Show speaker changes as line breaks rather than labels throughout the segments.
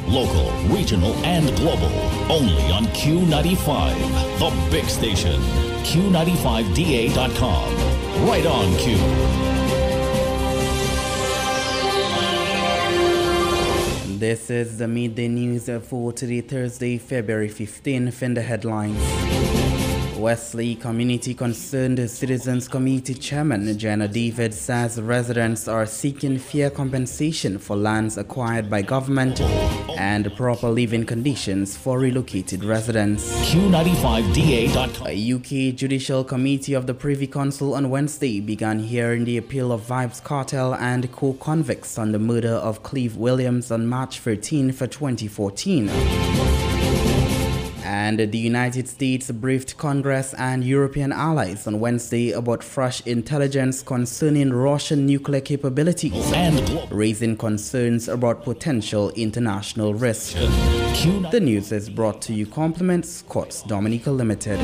local, regional, and global. Only on Q95, the big station. Q95DA.com. Right on Q.
This is the midday news for today, Thursday, February 15th, in the headlines. Wesley Community Concerned Citizens Committee Chairman Jenna David says residents are seeking fair compensation for lands acquired by government and proper living conditions for relocated residents.
Q95DA.com.
A UK Judicial Committee of the Privy Council on Wednesday began hearing the appeal of Vybz Kartel and co-convicts on the murder of Cleve Williams on March 13 for 2014. And the United States briefed Congress and European allies on Wednesday about fresh intelligence concerning Russian nuclear capabilities and raising concerns about potential international risk. The news is brought to you compliments Scott's Dominica Limited.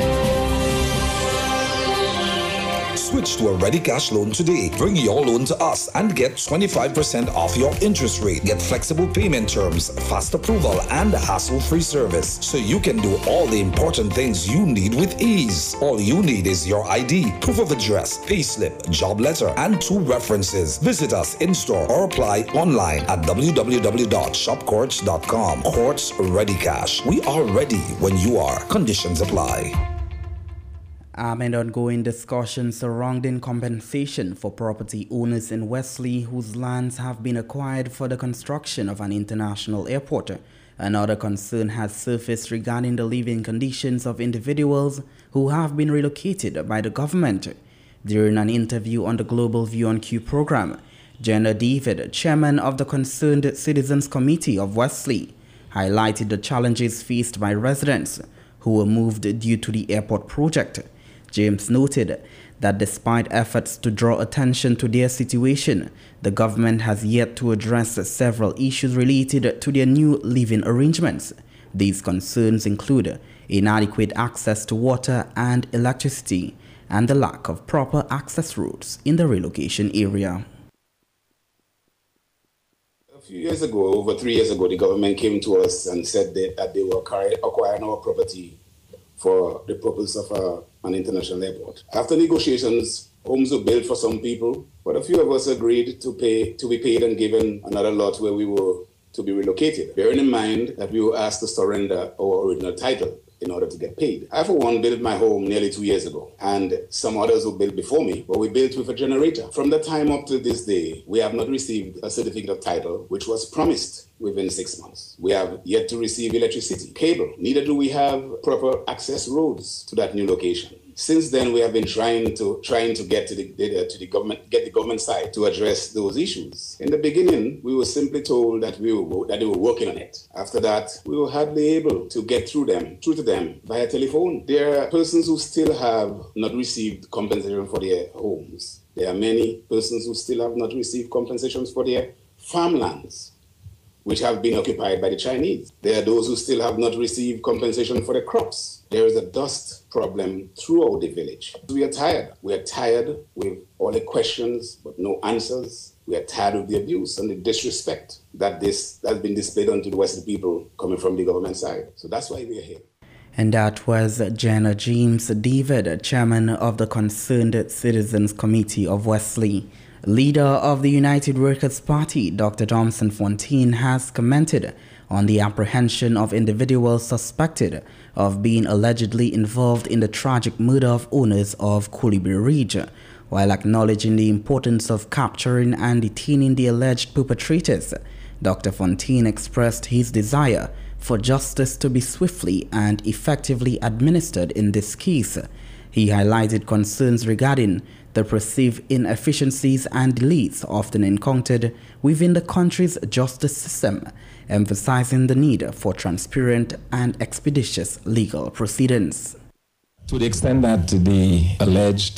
Switch to a Ready Cash loan today. Bring your loan to us and get 25% off your interest rate. Get flexible payment terms, fast approval, and hassle-free service, so you can do all the important things you need with ease. All you need is your ID, proof of address, payslip, job letter, and 2 references. Visit us in-store or apply online at www.shopcourts.com. Courts Ready Cash. We are ready when you are. Conditions apply.
Amid ongoing discussions surrounding compensation for property owners in Wesley whose lands have been acquired for the construction of an international airport, another concern has surfaced regarding the living conditions of individuals who have been relocated by the government. During an interview on the Global View on Q program, Jenna David, chairman of the Concerned Citizens Committee of Wesley, highlighted the challenges faced by residents who were moved due to the airport project. James noted that despite efforts to draw attention to their situation, the government has yet to address several issues related to their new living arrangements. These concerns include inadequate access to water and electricity and the lack of proper access routes in the relocation area.
A few years ago, over 3 years ago, the government came to us and said that they were acquiring our property for the purpose of an international airport. After negotiations, homes were built for some people, but a few of us agreed to be paid and given another lot where we were to be relocated, bearing in mind that we were asked to surrender our original title in order to get paid. I, for one, built my home nearly 2 years ago, and some others who built before me, but we built with a generator. From that time up to this day, we have not received a certificate of title, which was promised within 6 months. We have yet to receive electricity, cable. Neither do we have proper access roads to that new location. Since then, we have been trying to get to the government side to address those issues. In the beginning, we were simply told that they were working on it. After that, we were hardly able to get through to them via telephone. There are persons who still have not received compensation for their homes. There are many persons who still have not received compensations for their farmlands, which have been occupied by the Chinese. There are those who still have not received compensation for their crops. There is a dust problem throughout the village. We are tired. We are tired with all the questions, but no answers. We are tired of the abuse and the disrespect that has been displayed onto the Western people coming from the government side. So that's why we are here.
And that was Jenna James David, chairman of the Concerned Citizens Committee of Wesley. Leader of the United Workers' Party, Dr. Johnson Fontaine, has commented on the apprehension of individuals suspected of being allegedly involved in the tragic murder of owners of Kolibri Ridge, while acknowledging the importance of capturing and detaining the alleged perpetrators. Dr. Fontaine expressed his desire for justice to be swiftly and effectively administered in this case. He highlighted concerns regarding the perceived inefficiencies and delays often encountered within the country's justice system, emphasizing the need for transparent and expeditious legal proceedings.
To the extent that the alleged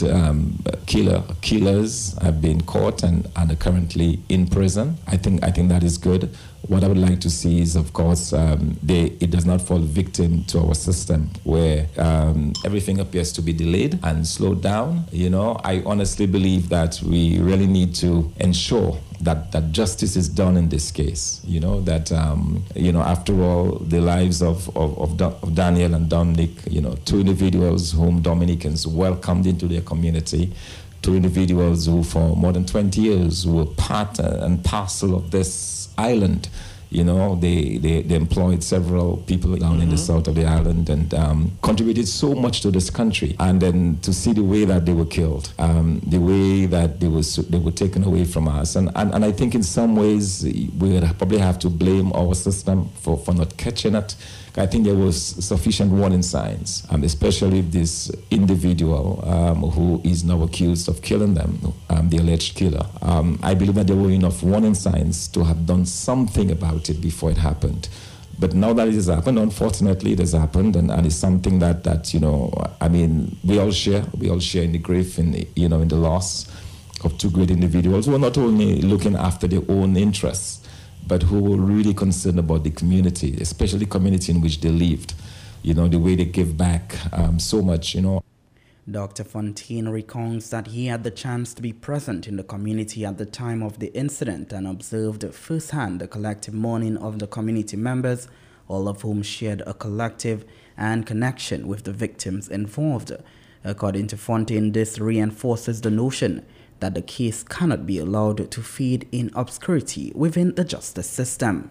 killers have been caught and are currently in prison, I think that is good. What I would like to see is, of course, it does not fall victim to our system where everything appears to be delayed and slowed down. I honestly believe that we really need to ensure that justice is done in this case. After all, the lives of Daniel and Dominic, two individuals whom Dominicans welcomed into their community, two individuals who for more than 20 years were part and parcel of this island. They employed several people down in the south of the island and contributed so much to this country. And then to see the way that they were killed, the way that they were taken away from us. And I think in some ways we would probably have to blame our system for not catching it. I think there was sufficient warning signs, especially this individual who is now accused of killing them, the alleged killer. I believe that there were enough warning signs to have done something about it before it happened. But now that it has happened, unfortunately, it has happened, and it's something that we all share. We all share in the grief, in the loss of two great individuals who are not only looking after their own interests, but who were really concerned about the community, especially the community in which they lived, the way they give back so much,
Dr. Fontaine recounts that he had the chance to be present in the community at the time of the incident and observed firsthand the collective mourning of the community members, all of whom shared a collective and connection with the victims involved. According to Fontaine, this reinforces the notion that the case cannot be allowed to fade in obscurity within the justice system.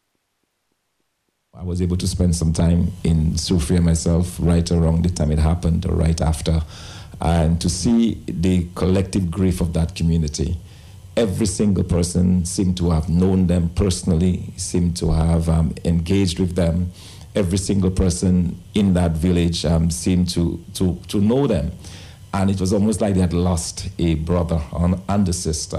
I was able to spend some time in Soufriere myself right around the time it happened or right after, and to see the collective grief of that community. Every single person seemed to have known them personally, seemed to have engaged with them. Every single person in that village seemed to know them. And it was almost like they had lost a brother and a sister.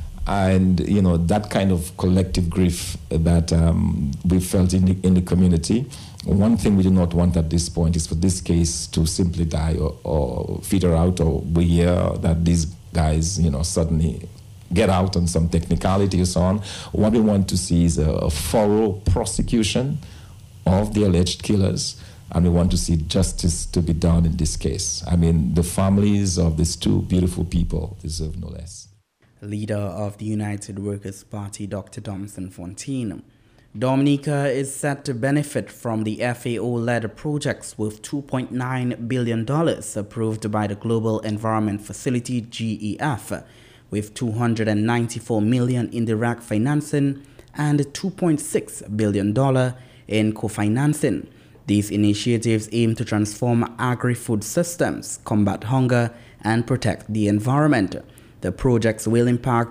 And, that kind of collective grief that we felt in the community. One thing we do not want at this point is for this case to simply die or figure out, or we hear that these guys, suddenly get out on some technicality or so on. What we want to see is a thorough prosecution of the alleged killers. And we want to see justice to be done in this case. The families of these two beautiful people deserve no less.
Leader of the United Workers' Party, Dr. Thomson Fontaine. Dominica is set to benefit from the FAO-led projects worth $2.9 billion approved by the Global Environment Facility, GEF, with $294 million in direct financing and $2.6 billion in co-financing. These initiatives aim to transform agri-food systems, combat hunger, and protect the environment. The projects will impact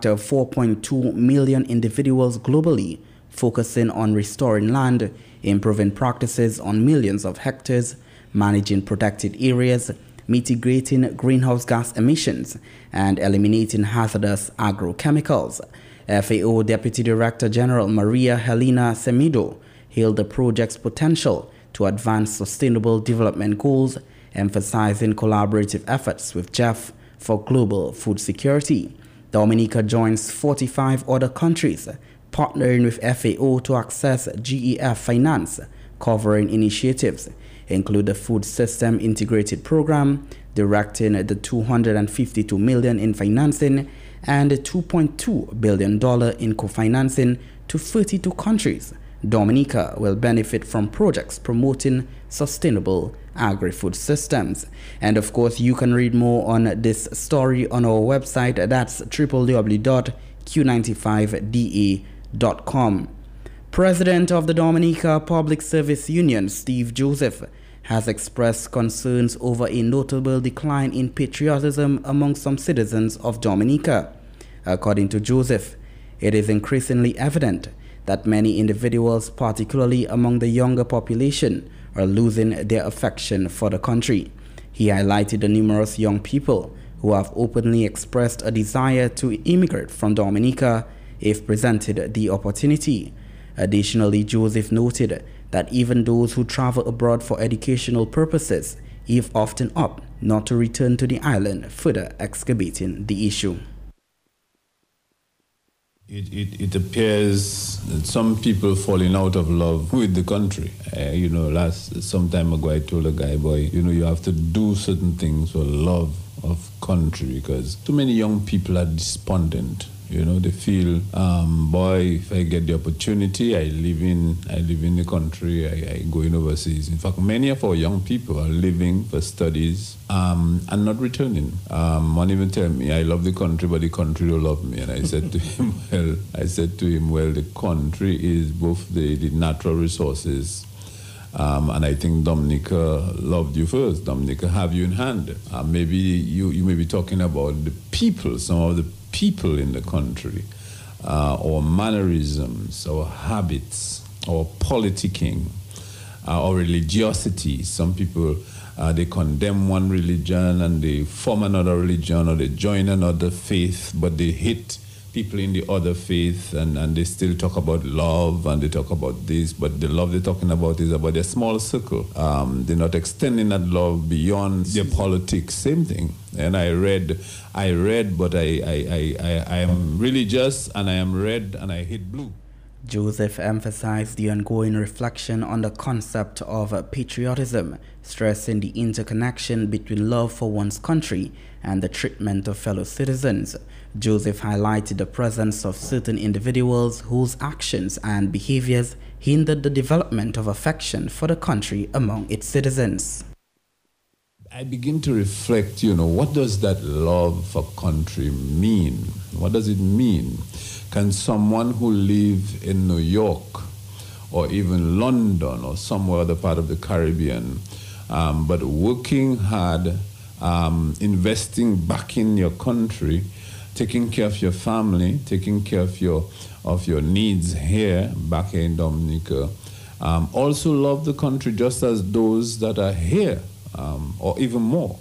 4.2 million individuals globally, focusing on restoring land, improving practices on millions of hectares, managing protected areas, mitigating greenhouse gas emissions, and eliminating hazardous agrochemicals. FAO Deputy Director General Maria Helena Semedo hailed the project's potential to advance sustainable development goals, emphasizing collaborative efforts with GEF for global food security. Dominica joins 45 other countries partnering with FAO to access GEF finance, covering initiatives include the Food System Integrated Program, directing the $252 million in financing and $2.2 billion in co-financing to 32 countries. Dominica will benefit from projects promoting sustainable agri-food systems. And of course, you can read more on this story on our website. That's www.q95da.com. President of the Dominica Public Service Union, Steve Joseph, has expressed concerns over a notable decline in patriotism among some citizens of Dominica. According to Joseph, it is increasingly evident that many individuals, particularly among the younger population, are losing their affection for the country. He highlighted the numerous young people who have openly expressed a desire to immigrate from Dominica if presented the opportunity. Additionally, Joseph noted that even those who travel abroad for educational purposes have often opt not to return to the island, further exacerbating the issue.
It appears that some people falling out of love with the country. Some time ago I told a guy, boy, you have to do certain things for love of country, because too many young people are despondent. They feel, boy, if I get the opportunity, I live in the country, I go in overseas. In fact, many of our young people are living for studies and not returning. One even tell me, I love the country, but the country don't love me. And I said to him, well, the country is both the natural resources, and I think Dominica loved you first. Dominica have you in hand. Maybe you may be talking about the people, some of the people in the country, or mannerisms, or habits, or politicking, or religiosity. Some people, they condemn one religion and they form another religion, or they join another faith, but they hate people in the other faith, and they still talk about love, and they talk about this, but the love they're talking about is about their small circle. They're not extending that love beyond their politics. Same thing. And I read, but I am religious, and I am red, and I hate blue.
Joseph emphasized the ongoing reflection on the concept of patriotism, stressing the interconnection between love for one's country and the treatment of fellow citizens. Joseph highlighted the presence of certain individuals whose actions and behaviors hindered the development of affection for the country among its citizens.
I begin to reflect, what does that love for country mean? What does it mean? Can someone who lives in New York or even London or somewhere other part of the Caribbean, but working hard, investing back in your country, taking care of your family, taking care of your needs here, back here in Dominica, also love the country just as those that are here, or even more.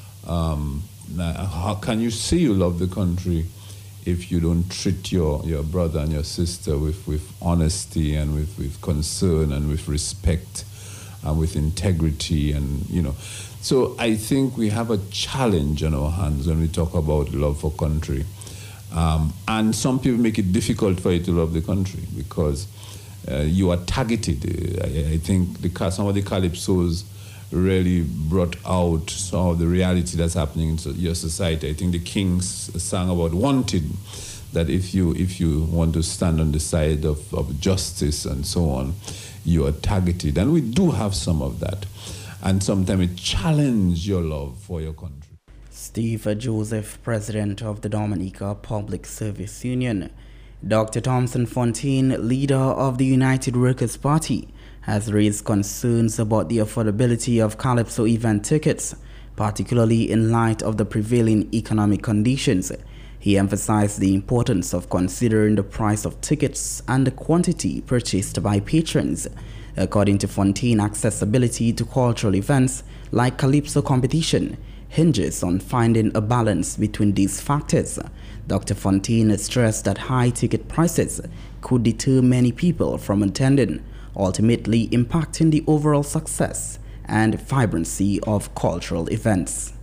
How can you say you love the country if you don't treat your brother and your sister with honesty and with concern and with respect and with integrity? And so I think we have a challenge on our hands when we talk about love for country, and some people make it difficult for you to love the country because you are targeted. I think some of the calypsos really brought out some of the reality that's happening in your society. I think the Kings sang about wanted, that if you want to stand on the side of justice and so on, you are targeted. And we do have some of that. And sometimes it challenges your love for your country.
Steve Joseph, President of the Dominica Public Service Union. Dr. Thompson Fontaine, leader of the United Workers' Party, has raised concerns about the affordability of Calypso event tickets, particularly in light of the prevailing economic conditions. He emphasized the importance of considering the price of tickets and the quantity purchased by patrons. According to Fontaine, accessibility to cultural events like Calypso competition hinges on finding a balance between these factors. Dr. Fontaine stressed that high ticket prices could deter many people from attending, ultimately impacting the overall success and vibrancy of cultural events.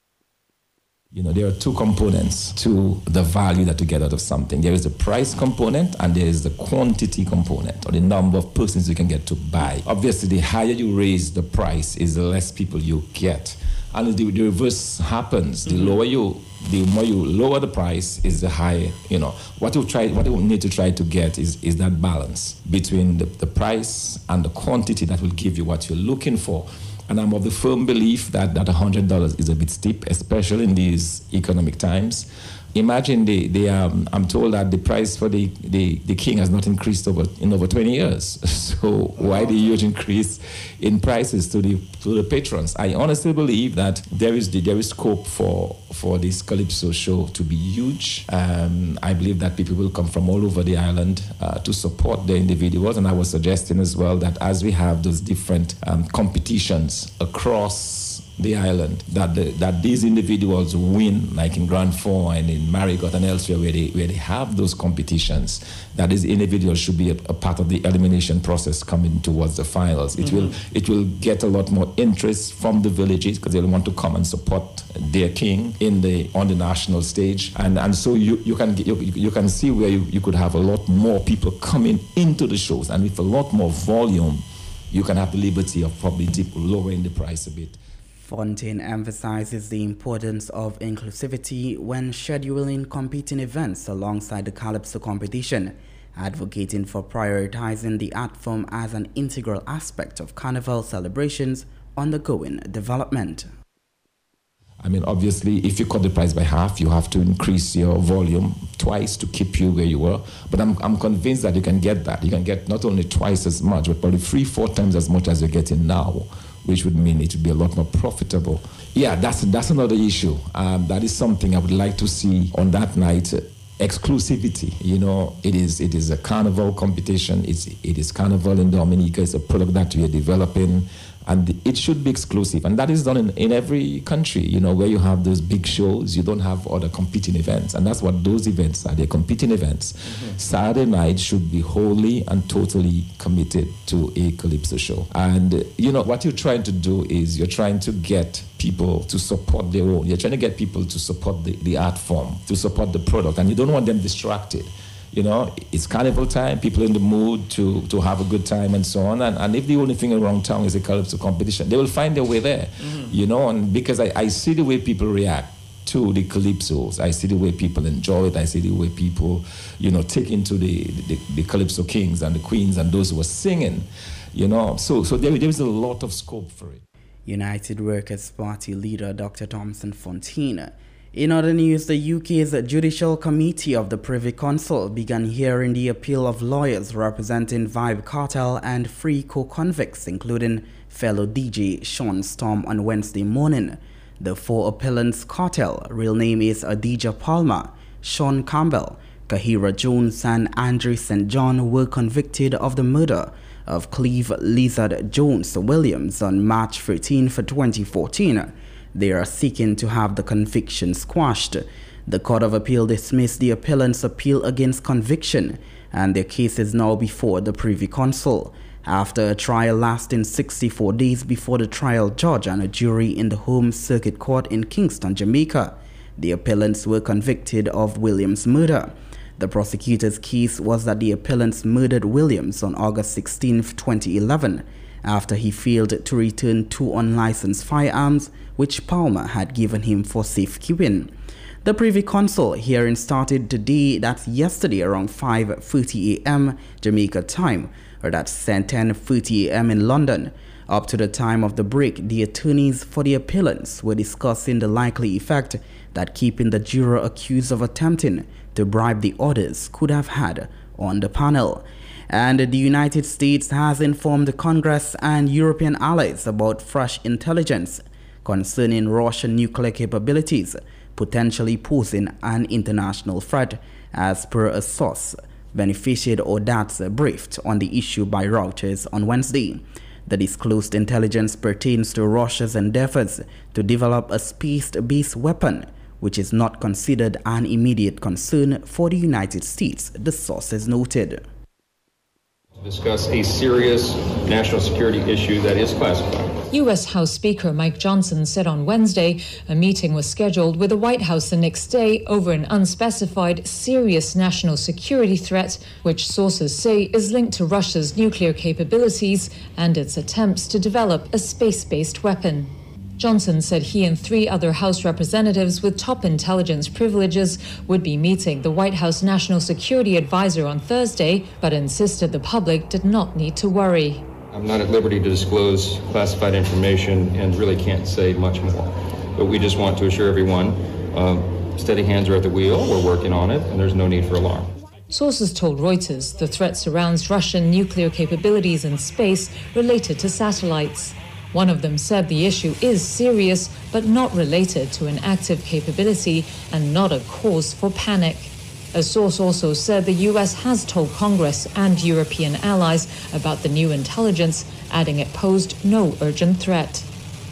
There are two components to the value that you get out of something. There is the price component and there is the quantity component, or the number of persons you can get to buy. Obviously, the higher you raise the price is the less people you get. And the reverse happens. The more you lower the price is the higher, what you need to try to get is that balance between the price and the quantity that will give you what you're looking for. And I'm of the firm belief that $100 is a bit steep, especially in these economic times. Imagine I'm told that the price for the King has not increased in over 20 years. So why the huge increase in prices to the patrons? I honestly believe that there is scope for this Calypso show to be huge. I believe that people will come from all over the island to support the individuals. And I was suggesting as well that as we have those different competitions across the island, that these individuals win, like in Grand Four and in Marigot and elsewhere where they have those competitions, that these individuals should be a part of the elimination process coming towards the finals. It will get a lot more interest from the villages because they'll want to come and support their king on the national stage, and so you can see where you could have a lot more people coming into the shows, and with a lot more volume, you can have the liberty of probably lowering the price a bit.
Fontaine emphasizes the importance of inclusivity when scheduling competing events alongside the Calypso competition, advocating for prioritizing the art form as an integral aspect of Carnival celebrations' undergoing development.
I mean, obviously, if you cut the price by half, you have to increase your volume twice to keep you where you were. But I'm convinced that you can get that. You can get not only twice as much, but probably 3-4 times as much as you're getting now, which would mean it would be a lot more profitable. Yeah, that's another issue. That is something I would like to see on that night. Exclusivity, it is a carnival competition. It is Carnival in Dominica. It's a product that we are developing, and it should be exclusive. And that is done in every country, where you have those big shows, you don't have other competing events. And that's what those events are. They're competing events. Mm-hmm. Saturday night should be wholly and totally committed to a Calypso show. And, what you're trying to do is you're trying to get people to support their own. You're trying to get people to support the art form, to support the product. And you don't want them distracted. It's Carnival time, people in the mood to have a good time and so on. And if the only thing around town is a Calypso competition, they will find their way there, and because I see the way people react to the Calypsos. I see the way people enjoy it. I see the way people, take into the Calypso kings and the queens and those who are singing, So there is a lot of scope for it.
United Workers' Party leader Dr. Thomson Fontaine. In other news, the UK's Judicial Committee of the Privy Council began hearing the appeal of lawyers representing Vibe Cartel and 3 co-convicts, including fellow DJ Sean Storm, on Wednesday morning. The 4 appellants' cartel, real name is Adidja Palmer, Sean Campbell, Kahira Jones and Andre St. John, were convicted of the murder of Cleve Lizard Jones Williams on March 13, 2014. They are seeking to have the conviction squashed. The Court of Appeal dismissed the appellant's appeal against conviction, and their case is now before the Privy Council. After a trial lasting 64 days before the trial judge and a jury in the Home Circuit Court in Kingston, Jamaica, the appellants were convicted of Williams' murder. The prosecutor's case was that the appellants murdered Williams on August 16, 2011, after he failed to return 2 unlicensed firearms which Palmer had given him for safekeeping. The Privy Council hearing started today, that's yesterday, around 5:30 a.m. Jamaica time, or that's 10:30 a.m. in London. Up to the time of the break, the attorneys for the appellants were discussing the likely effect that keeping the juror accused of attempting to bribe the others could have had on the panel. And the United States has informed Congress and European allies about fresh intelligence concerning Russian nuclear capabilities, potentially posing an international threat, as per a source beneficiated or that's briefed on the issue by Reuters on Wednesday. The disclosed intelligence pertains to Russia's endeavors to develop a space-based weapon, which is not considered an immediate concern for the United States, the sources noted.
Discuss a serious national security issue that is classified.
U.S. House Speaker Mike Johnson said on Wednesday a meeting was scheduled with the White House the next day over an unspecified serious national security threat, which sources say is linked to Russia's nuclear capabilities and its attempts to develop a space-based weapon. Johnson said he and 3 other House representatives with top intelligence privileges would be meeting the White House National Security Advisor on Thursday, but insisted the public did not need to worry.
I'm not at liberty to disclose classified information and really can't say much more. But we just want to assure everyone, steady hands are at the wheel, we're working on it, and there's no need for alarm.
Sources told Reuters the threat surrounds Russian nuclear capabilities in space related to satellites. One of them said the issue is serious, but not related to an active capability and not a cause for panic. A source also said the U.S. has told Congress and European allies about the new intelligence, adding it posed no urgent threat.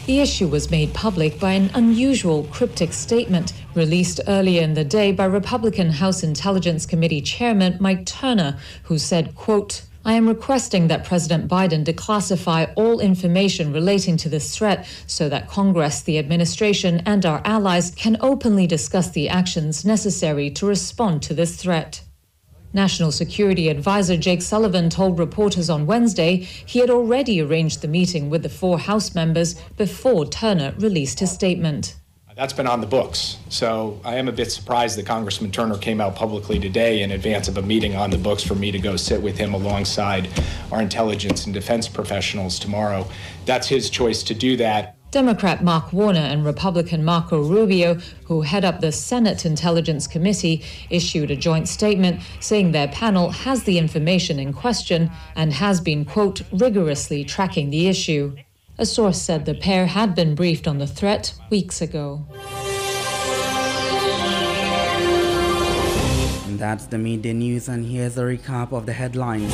The issue was made public by an unusual cryptic statement released earlier in the day by Republican House Intelligence Committee Chairman Mike Turner, who said, quote, "I am requesting that President Biden declassify all information relating to this threat so that Congress, the administration, and our allies can openly discuss the actions necessary to respond to this threat." National Security Advisor Jake Sullivan told reporters on Wednesday he had already arranged the meeting with the 4 House members before Turner released his statement.
That's been on the books. So I am a bit surprised that Congressman Turner came out publicly today in advance of a meeting on the books for me to go sit with him alongside our intelligence and defense professionals tomorrow. That's his choice to do that.
Democrat Mark Warner and Republican Marco Rubio, who head up the Senate Intelligence Committee, issued a joint statement saying their panel has the information in question and has been, quote, rigorously tracking the issue. A source said the pair had been briefed on the threat weeks ago.
And that's the midday news, and here's a recap of the headlines.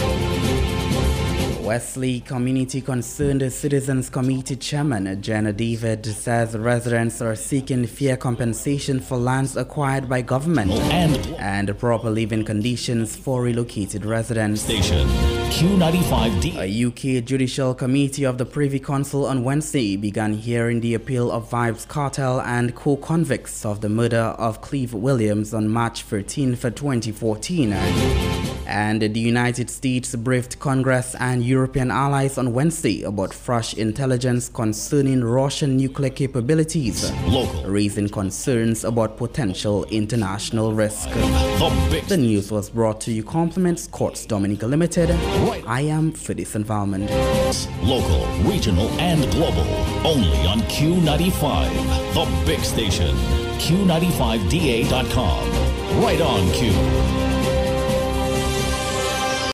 Wesley Community Concerned Citizens Committee Chairman Jenna David says residents are seeking fair compensation for lands acquired by government and proper living conditions for relocated residents.
Station Q95D.
A UK Judicial Committee of the Privy Council on Wednesday began hearing the appeal of Vybz Kartel and co-convicts of the murder of Cleve Williams on March 13, 2014. And the United States briefed Congress and European allies on Wednesday about fresh intelligence concerning Russian nuclear capabilities, raising concerns about potential international risk. The news was brought to you compliments Courts Dominica Limited. I am Fidis Valmond.
Local, regional, and global. Only on Q95, the big station. Q95DA.com. Right on Q.